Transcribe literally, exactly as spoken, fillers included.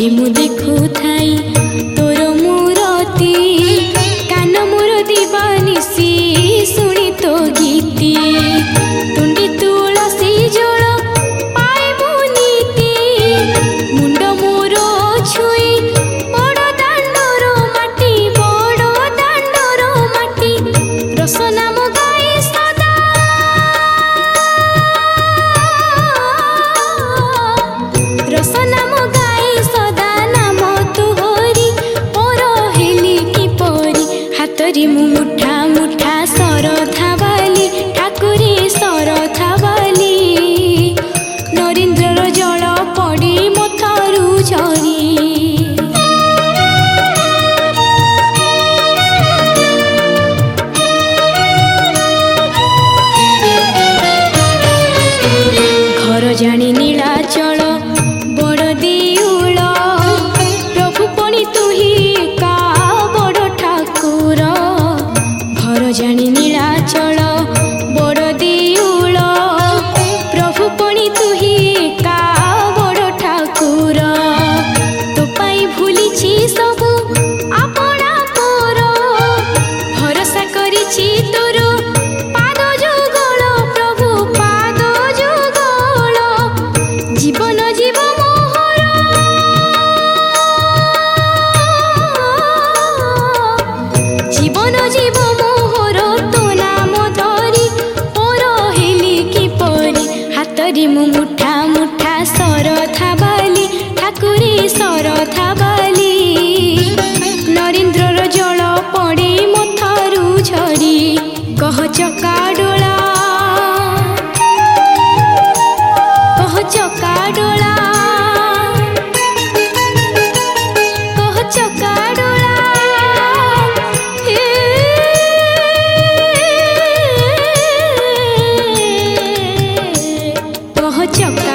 मु देखु थाई तोर मूरती कान मोर दीवानिसी सुनी तो गीती तुंडी तुलसी जल पाइबु नीति मुंड मोर छुई बड़ दांडर माटी बड़ दांडर माटी रस नाम गाई सदा रस नाम गाई सदा नाम तुहरी पर हेली कि परी हातरी मु मुठा मुठा सर थावाली ठाकुरी सर थावाली नरेन्द्र जल पड़ी मथारू झरी घर जानी नीलाचल बड़ दिउल प्रभु पणी तुही का बड़ ठाकुर घर जानी नीलाचल बड़ दिउल प्रभु पणी तुही का बड़ ठाकुर तो पाई भूलिछि सबु आपणा तोर भरोसा करिछि तोर पाद जुगल प्रभु पाद जुगल जीवन जीव मोहर जीवन जीव मोहर तो नाम धरी पर हेली कि परी हातरी मु मुठा मुठा सर थावाली ठाकुरी सर थावाली नरेन्द्र जल पड़ी मथारू झरी कह चका डोला कह चका डोला कह चका डोला हे कह चका